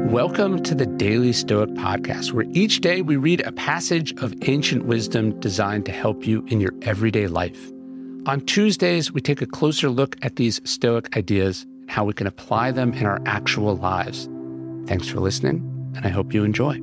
Welcome to the Daily Stoic Podcast, where each day we read a passage of ancient wisdom designed to help you in your everyday life. On Tuesdays, we take a closer look at these Stoic ideas and how we can apply them in our actual lives. Thanks for listening, and I hope you enjoy.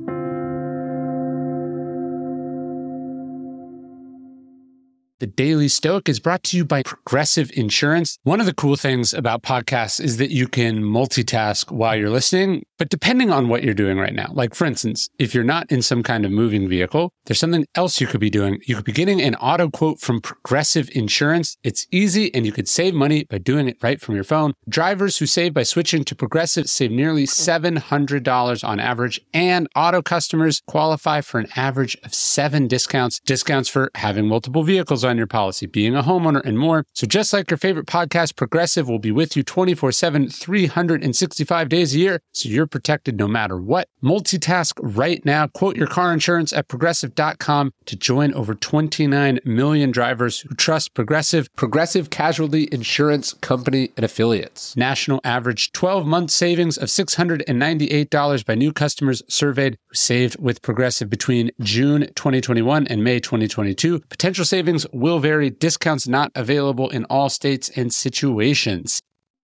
The Daily Stoic is brought to you by Progressive Insurance. One of the cool things about podcasts is that you can multitask while you're listening, but depending on what you're doing right now. Like, for instance, if you're not in some kind of moving vehicle, there's something else you could be doing. You could be getting an auto quote from Progressive Insurance. It's easy, and you could save money by doing it right from your phone. Drivers who save by switching to Progressive save nearly $700 on average, and auto customers qualify for an average of 7 discounts. Discounts for having multiple vehicles on your policy, being a homeowner, and more. So just like your favorite podcast, Progressive will be with you 24/7, 365 days a year, so you're protected no matter what. Multitask right now. Quote your car insurance at Progressive.com to join over 29 million drivers who trust Progressive. Progressive Casualty Insurance Company and Affiliates. National average 12-month savings of $698 by new customers surveyed who saved with Progressive between June 2021 and May 2022. Potential savings will vary. Discounts not available in all states and situations.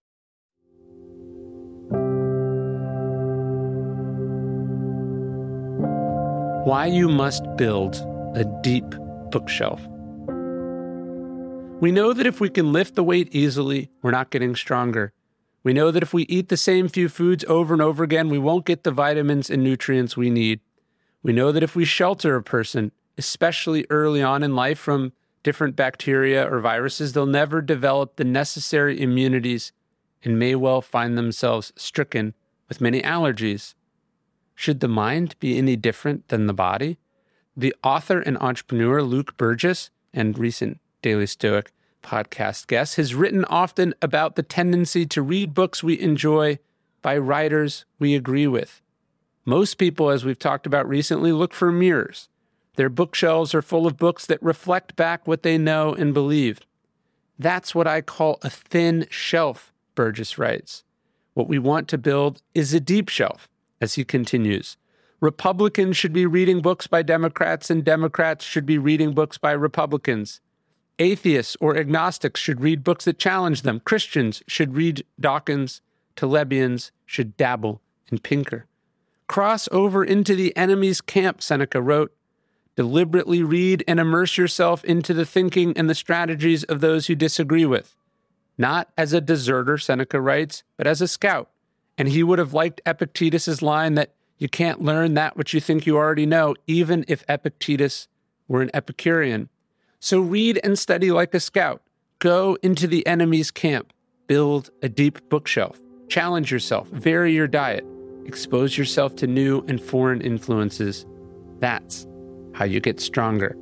Why you must build a deep bookshelf. We know that if we can lift the weight easily, we're not getting stronger. We know that if we eat the same few foods over and over again, we won't get the vitamins and nutrients we need. We know that if we shelter a person, especially early on in life, from different bacteria or viruses, they'll never develop the necessary immunities and may well find themselves stricken with many allergies. Should the mind be any different than the body? The author and entrepreneur Luke Burgis, and recent Daily Stoic podcast guest, has written often about the tendency to read books we enjoy by writers we agree with. Most people, as we've talked about recently, look for mirrors. Their bookshelves are full of books that reflect back what they know and believe. That's what I call a thin shelf, Burgis writes. What we want to build is a deep shelf, as he continues. Republicans should be reading books by Democrats, and Democrats should be reading books by Republicans. Atheists or agnostics should read books that challenge them. Christians should read Dawkins. Talebians should dabble in Pinker. Cross over into the enemy's camp, Seneca wrote. Deliberately read and immerse yourself into the thinking and the strategies of those you disagree with. Not as a deserter, Seneca writes, but as a scout. And he would have liked Epictetus' line that you can't learn that which you think you already know, even if Epictetus were an Epicurean. So read and study like a scout. Go into the enemy's camp. Build a deep bookshelf. Challenge yourself. Vary your diet. Expose yourself to new and foreign influences. That's how you get stronger.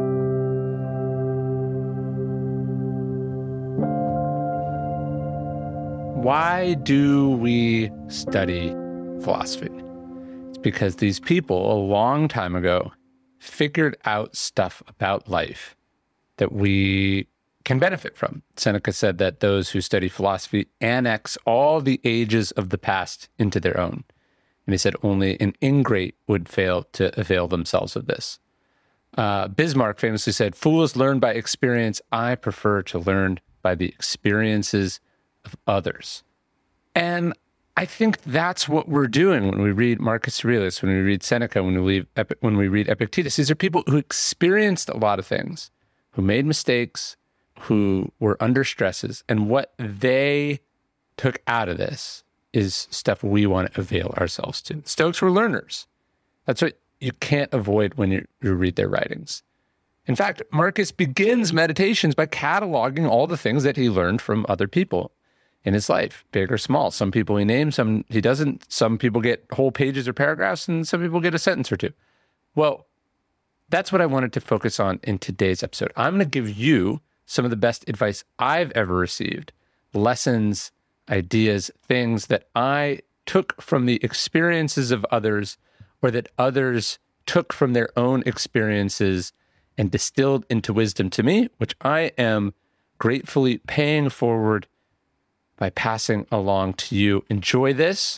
Why do we study philosophy? It's because these people a long time ago figured out stuff about life that we can benefit from. Seneca said that those who study philosophy annex all the ages of the past into their own. And he said only an ingrate would fail to avail themselves of this. Bismarck famously said, "Fools learn by experience. I prefer to learn by the experiences of others." And I think that's what we're doing when we read Marcus Aurelius, when we read Seneca, when we read Epictetus. These are people who experienced a lot of things, who made mistakes, who were under stresses, and what they took out of this is stuff we want to avail ourselves to. Stoics were learners. That's what you can't avoid when you read their writings. In fact, Marcus begins Meditations by cataloging all the things that he learned from other people in his life, big or small. Some people he names, some he doesn't. Some people get whole pages or paragraphs, and some people get a sentence or two. Well, that's what I wanted to focus on in today's episode. I'm going to give you some of the best advice I've ever received, lessons, ideas, things that I took from the experiences of others, or that others took from their own experiences and distilled into wisdom to me, which I am gratefully paying forward by passing along to you. Enjoy this.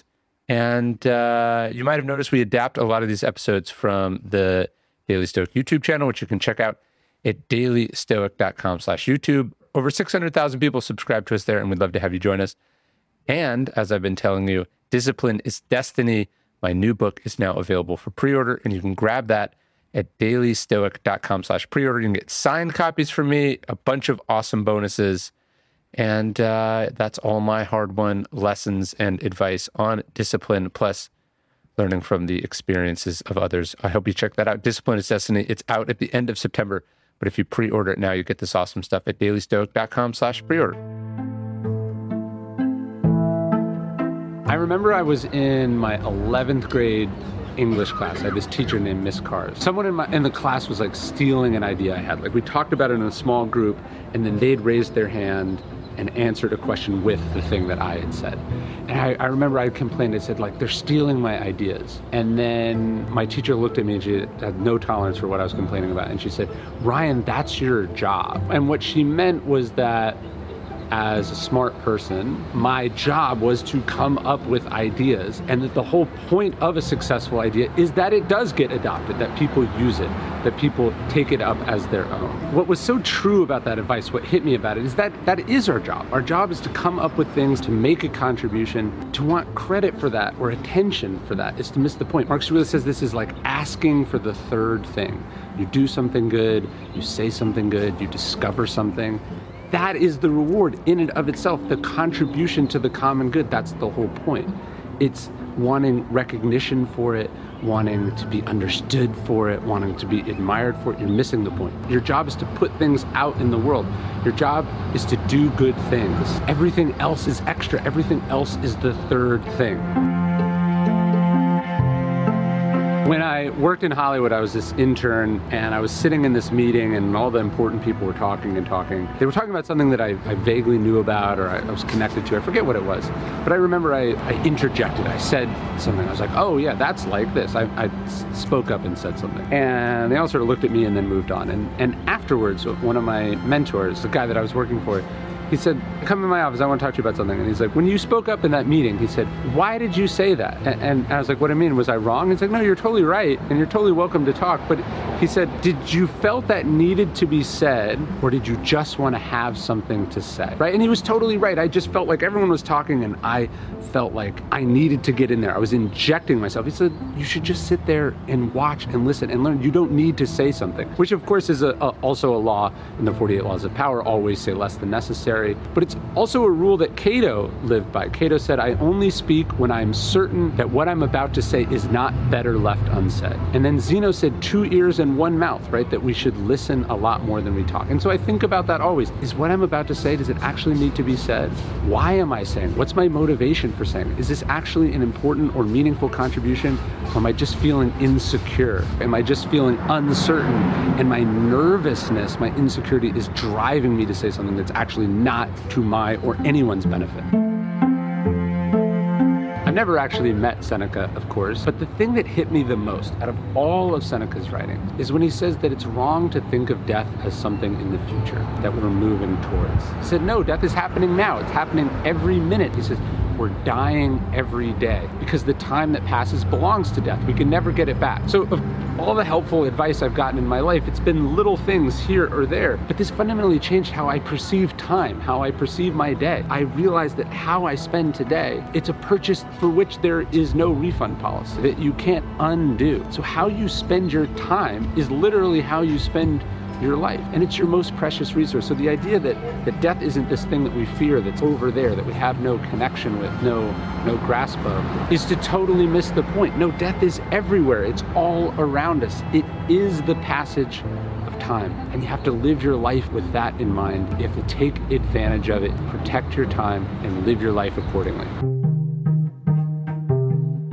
And you might have noticed we adapt a lot of these episodes from the Daily Stoic YouTube channel, which you can check out at dailystoic.com/YouTube. Over 600,000 people subscribe to us there, and we'd love to have you join us. And as I've been telling you, Discipline is Destiny. My new book is now available for pre-order, and you can grab that at dailystoic.com/pre-order. You can get signed copies from me, a bunch of awesome bonuses. And that's all my hard-won lessons and advice on discipline, plus learning from the experiences of others. I hope you check that out. Discipline is Destiny. It's out at the end of September. But if you pre-order it now, you get this awesome stuff at dailystoic.com/pre-order. I remember I was in my 11th grade English class. I had this teacher named Miss Cars. Someone in the class was like stealing an idea I had. Like we talked about it in a small group, and then they'd raised their hand and answered a question with the thing that I had said. And I remember I complained. I said, like, they're stealing my ideas. And then my teacher looked at me and she had no tolerance for what I was complaining about. And she said, Ryan, that's your job. And what she meant was that as a smart person, my job was to come up with ideas, and that the whole point of a successful idea is that it does get adopted, that people use it, that people take it up as their own. What was so true about that advice, what hit me about it, is that that is our job. Our job is to come up with things, to make a contribution. To want credit for that or attention for that is to miss the point. Marcus Aurelius says this is like asking for the third thing. You do something good, you say something good, you discover something. That is the reward in and of itself, the contribution to the common good. That's the whole point. It's wanting recognition for it, wanting to be understood for it, wanting to be admired for it. You're missing the point. Your job is to put things out in the world. Your job is to do good things. Everything else is extra. Everything else is the third thing. When I worked in Hollywood, I was this intern, and I was sitting in this meeting, and all the important people were talking and talking. They were talking about something that I vaguely knew about, or I was connected to. I forget what it was. But I remember I interjected. I said something. I was like, oh yeah, that's like this. I spoke up and said something. And they all sort of looked at me and then moved on. And afterwards, one of my mentors, the guy that I was working for, he said, come in my office, I want to talk to you about something. And he's like, when you spoke up in that meeting, he said, why did you say that? And I was like, what do you mean? Was I wrong? He's like, no, you're totally right. And you're totally welcome to talk. But he said, did you felt that needed to be said, or did you just want to have something to say? Right? And he was totally right. I just felt like everyone was talking, and I felt like I needed to get in there. I was injecting myself. He said, you should just sit there and watch and listen and learn. You don't need to say something, which of course is also a law in the 48 Laws of Power. Always say less than necessary. But it's also a rule that Cato lived by. Cato said, I only speak when I'm certain that what I'm about to say is not better left unsaid. And then Zeno said, 2 ears and 1 mouth, right? That we should listen a lot more than we talk. And so I think about that always. Is what I'm about to say, does it actually need to be said? Why am I saying it? What's my motivation for saying it? Is this actually an important or meaningful contribution? Or am I just feeling insecure? Am I just feeling uncertain? And my nervousness, my insecurity is driving me to say something that's actually not to my or anyone's benefit. I've never actually met Seneca, of course, but the thing that hit me the most out of all of Seneca's writings is when he says that it's wrong to think of death as something in the future that we're moving towards. He said, no, death is happening now. It's happening every minute. He says, we're dying every day because the time that passes belongs to death. We can never get it back. So of all the helpful advice I've gotten in my life, it's been little things here or there, but this fundamentally changed how I perceive time, how I perceive my day. I realized that how I spend today, it's a purchase for which there is no refund policy, that you can't undo. So how you spend your time is literally how you spend your life, and it's your most precious resource. So the idea that death isn't this thing that we fear, that's over there, that we have no connection with, no grasp of, is to totally miss the point. No, death is everywhere. It's all around us. It is the passage of time, and you have to live your life with that in mind. You have to take advantage of it, protect your time, and live your life accordingly.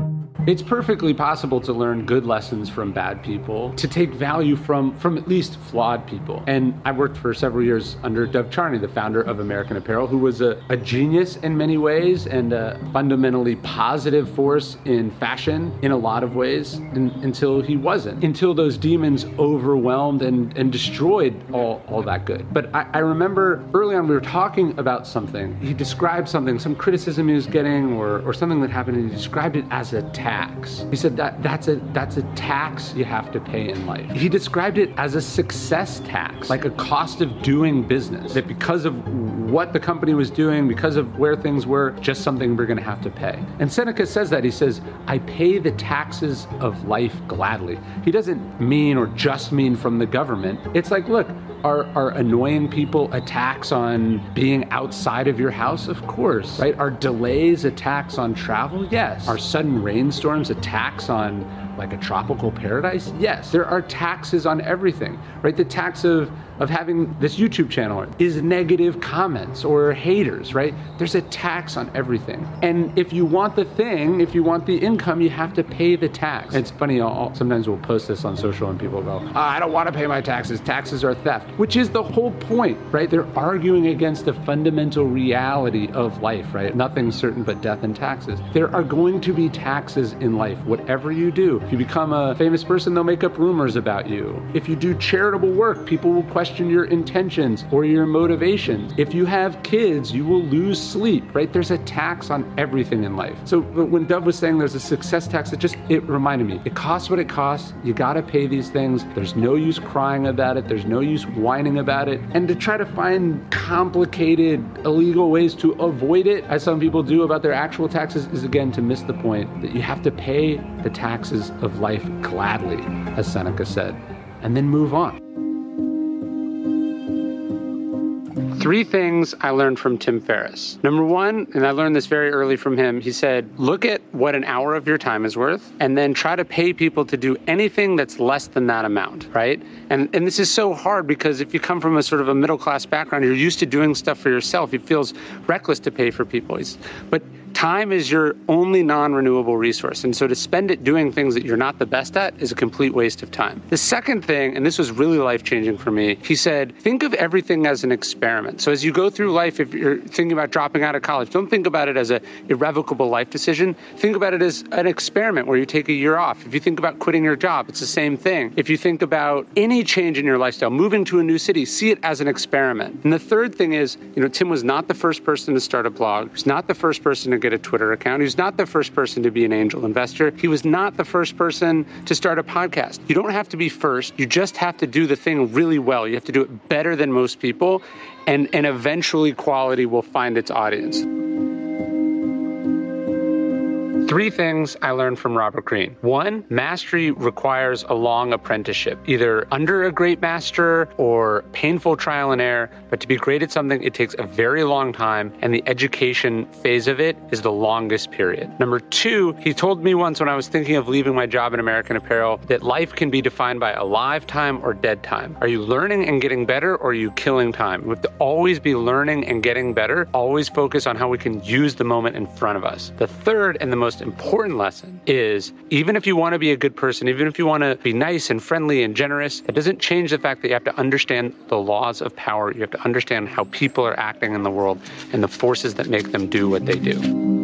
It's perfectly possible to learn good lessons from bad people, to take value from at least flawed people. And I worked for several years under Dov Charney, the founder of American Apparel, who was a genius in many ways and a fundamentally positive force in fashion in a lot of ways until he wasn't, until those demons overwhelmed and destroyed all that good. But I remember early on we were talking about something. He described something, some criticism he was getting or something that happened, and he described it as a tax. He said that's a tax you have to pay in life. He described it as a success tax, like a cost of doing business, that because of what the company was doing, because of where things were, just something we're going to have to pay. And Seneca says that. He says, I pay the taxes of life gladly. He doesn't mean or just mean from the government. It's like, look, are annoying people a tax on being outside of your house? Of course, right? Are delays a tax on travel? Yes. Are sudden rainstorms a tax on like a tropical paradise? Yes. There are taxes on everything, right? The tax of having this YouTube channel is negative comments or haters, right? There's a tax on everything. And if you want the thing, if you want the income, you have to pay the tax. It's funny, sometimes we'll post this on social and people go, I don't want to pay my taxes. Taxes are theft, which is the whole point, right? They're arguing against the fundamental reality of life, right? Nothing's certain but death and taxes. There are going to be taxes in life, whatever you do. If you become a famous person, they'll make up rumors about you. If you do charitable work, people will question your intentions or your motivations. If you have kids, you will lose sleep, right? There's a tax on everything in life. So when Dov was saying there's a success tax, it reminded me, it costs what it costs. You got to pay these things. There's no use crying about it. There's no use whining about it. And to try to find complicated, illegal ways to avoid it, as some people do about their actual taxes, is again to miss the point that you have to pay the taxes of life gladly, as Seneca said, and then move on. 3 things I learned from Tim Ferriss. Number 1, and I learned this very early from him, he said, look at what an hour of your time is worth and then try to pay people to do anything that's less than that amount, right? And this is so hard because if you come from a sort of a middle-class background, you're used to doing stuff for yourself. It feels reckless to pay for people. But time is your only non-renewable resource. And so to spend it doing things that you're not the best at is a complete waste of time. The second thing, and this was really life-changing for me, he said, think of everything as an experiment. So as you go through life, if you're thinking about dropping out of college, don't think about it as an irrevocable life decision. Think about it as an experiment where you take a year off. If you think about quitting your job, it's the same thing. If you think about any change in your lifestyle, moving to a new city, see it as an experiment. And the third thing is, Tim was not the first person to start a blog. He was not the first person to get a Twitter account. He was not the first person to be an angel investor. He was not the first person to start a podcast. You don't have to be first. You just have to do the thing really well. You have to do it better than most people, and eventually quality will find its audience. 3 things I learned from Robert Greene. 1, mastery requires a long apprenticeship, either under a great master or painful trial and error. But to be great at something, it takes a very long time, and the education phase of it is the longest period. Number 2, he told me once when I was thinking of leaving my job in American Apparel that life can be defined by alive time or dead time. Are you learning and getting better, or are you killing time? We have to always be learning and getting better, always focus on how we can use the moment in front of us. The third and the most important lesson is, even if you want to be a good person, even if you want to be nice and friendly and generous, it doesn't change the fact that you have to understand the laws of power. You have to understand how people are acting in the world and the forces that make them do what they do.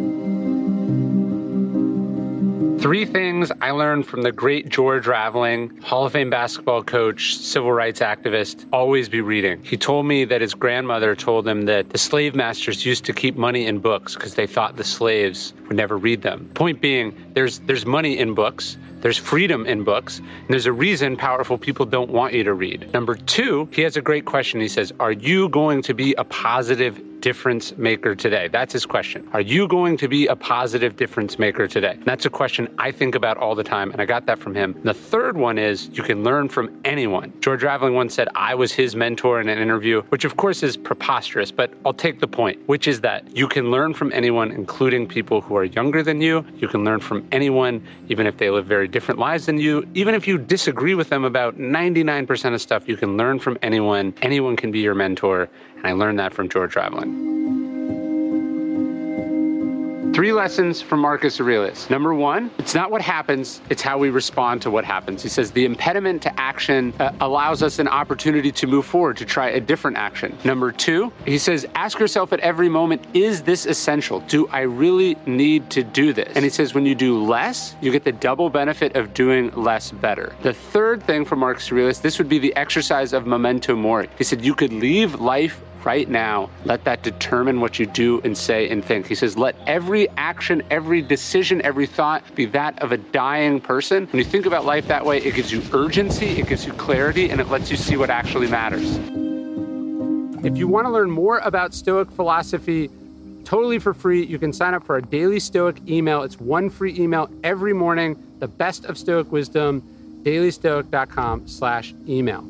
3 things I learned from the great George Raveling, Hall of Fame basketball coach, civil rights activist. Always be reading. He told me that his grandmother told him that the slave masters used to keep money in books because they thought the slaves would never read them. Point being, there's money in books. There's freedom in books, and there's a reason powerful people don't want you to read. Number 2, he has a great question. He says, are you going to be a positive difference maker today? That's his question. Are you going to be a positive difference maker today? And that's a question I think about all the time, and I got that from him. And the third one is, you can learn from anyone. George Raveling once said I was his mentor in an interview, which of course is preposterous, but I'll take the point, which is that you can learn from anyone, including people who are younger than you. You can learn from anyone, even if they live very different lives than you. Even if you disagree with them about 99% of stuff, you can learn from anyone. Anyone can be your mentor. And I learned that from George Raveling. 3 lessons from Marcus Aurelius. Number 1, it's not what happens, it's how we respond to what happens. He says the impediment to action allows us an opportunity to move forward, to try a different action. Number 2, he says, ask yourself at every moment, is this essential? Do I really need to do this? And he says when you do less, you get the double benefit of doing less better. The third thing from Marcus Aurelius, this would be the exercise of memento mori. He said you could leave life right now, let that determine what you do and say and think. He says, let every action, every decision, every thought be that of a dying person. When you think about life that way, it gives you urgency, it gives you clarity, and it lets you see what actually matters. If you want to learn more about Stoic philosophy, totally for free, you can sign up for a daily Stoic email. It's 1 free email every morning, the best of Stoic wisdom, dailystoic.com/email.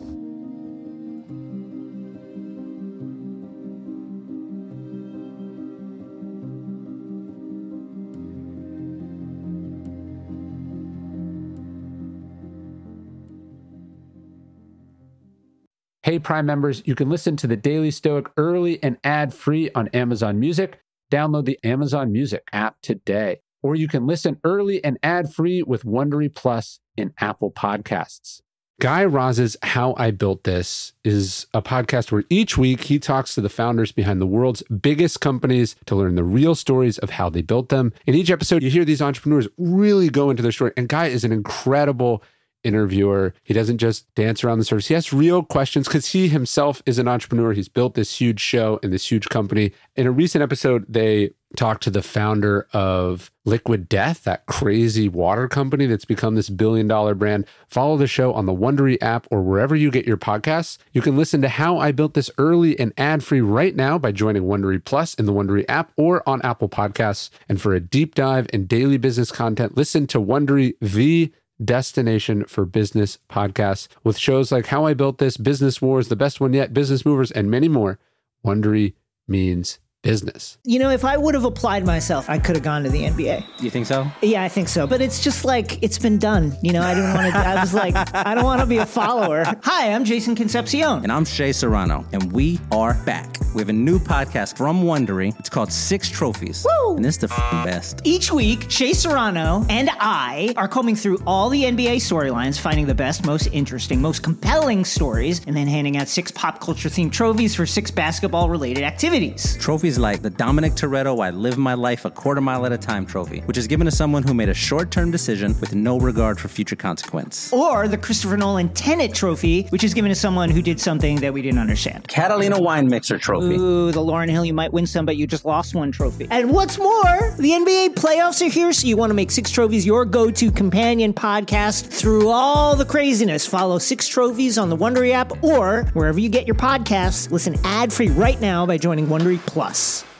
Hey, Prime members, you can listen to the Daily Stoic early and ad-free on Amazon Music. Download the Amazon Music app today. Or you can listen early and ad-free with Wondery Plus in Apple Podcasts. Guy Raz's How I Built This is a podcast where each week he talks to the founders behind the world's biggest companies to learn the real stories of how they built them. In each episode, you hear these entrepreneurs really go into their story. And Guy is an incredible interviewer. He doesn't just dance around the surface. He asks real questions because he himself is an entrepreneur. He's built this huge show and this huge company. In a recent episode, they talked to the founder of Liquid Death, that crazy water company that's become this billion-dollar brand. Follow the show on the Wondery app or wherever you get your podcasts. You can listen to How I Built This early and ad-free right now by joining Wondery Plus in the Wondery app or on Apple Podcasts. And for a deep dive in daily business content, listen to Wondery, the destination for business podcasts, with shows like How I Built This, Business Wars, The Best One Yet, Business Movers, and many more. Wondery means business. You know, if I would have applied myself, I could have gone to the NBA. You think so? Yeah, I think so. But it's just like, it's been done. You know, I didn't want to, I was like, I don't want to be a follower. Hi, I'm Jason Concepcion. And I'm Shea Serrano. And we are back. We have a new podcast from Wondery. It's called Six Trophies. Woo! And it's the best. Each week, Shea Serrano and I are combing through all the NBA storylines, finding the best, most interesting, most compelling stories, and then handing out 6 pop culture themed trophies for 6 basketball related activities. Trophies like the Dominic Toretto I Live My Life a Quarter Mile at a Time trophy, which is given to someone who made a short-term decision with no regard for future consequence. Or the Christopher Nolan Tenet trophy, which is given to someone who did something that we didn't understand. Catalina Wine Mixer trophy. Ooh, the Lauryn Hill You Might Win Some, but You Just Lost One trophy. And what's more, the NBA playoffs are here, so you want to make 6 Trophies your go-to companion podcast through all the craziness. Follow 6 Trophies on the Wondery app or wherever you get your podcasts. Listen ad-free right now by joining Wondery Plus.